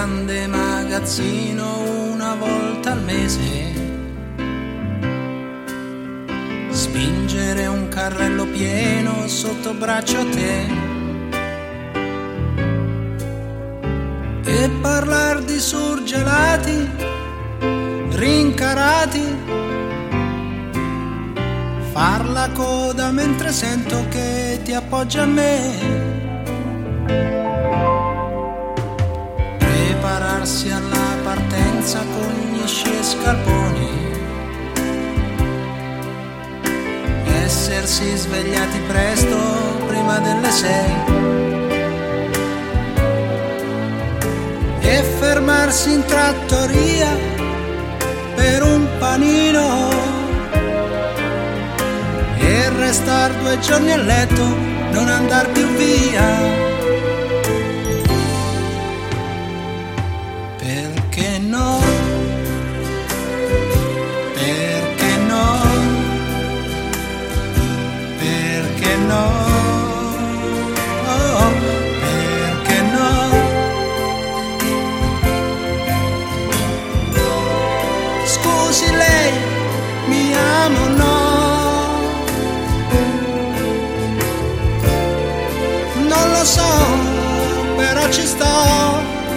grande magazzino una volta al mese, spingere un carrello pieno sotto braccio a te e parlar di surgelati rincarati, far la coda mentre sento che ti appoggia a me, prepararsi alla partenza con gli sci e scarponi, essersi svegliati presto prima delle 6 e fermarsi in trattoria per un panino e restar 2 giorni a letto, non andar più via. Perché no? Perché no? Perché no? Oh, perché no? Scusi lei, mi amo o no? Non lo so, però ci sto.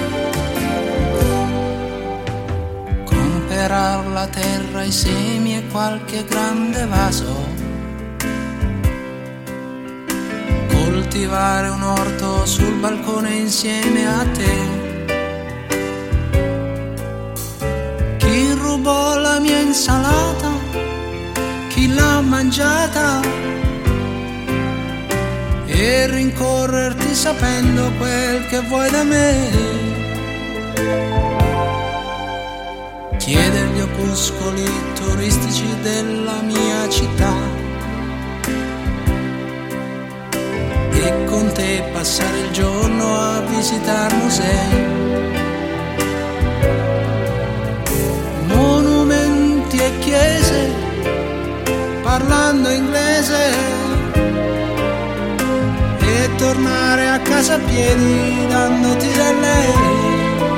Comperar la terra, i semi e qualche grande vaso, coltivare un orto sul balcone insieme a te. Chi rubò la mia insalata? Chi l'ha mangiata? E rincorrerti sapendo quel che vuoi da me. Chiedere gli opuscoli turistici della mia città e con te passare il giorno a visitare musei, monumenti e chiese, parlando inglese, e tornare a casa a piedi dandoti del lei.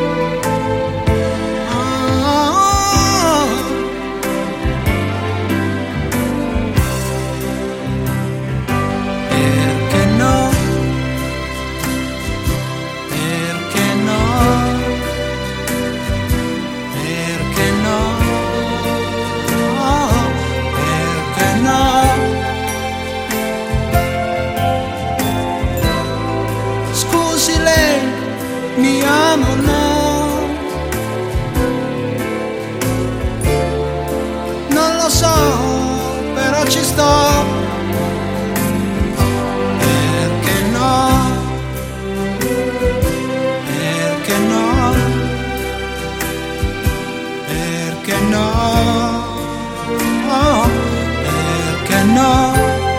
Mi amo o no? Non lo so, però ci sto. Perché no? Perché no? Perché no? Oh, perché no?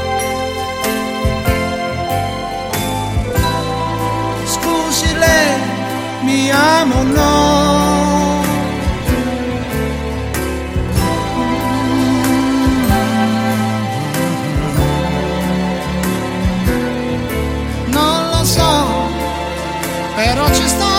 Scusi lei, mi amo o no? Non lo so, però ci sto.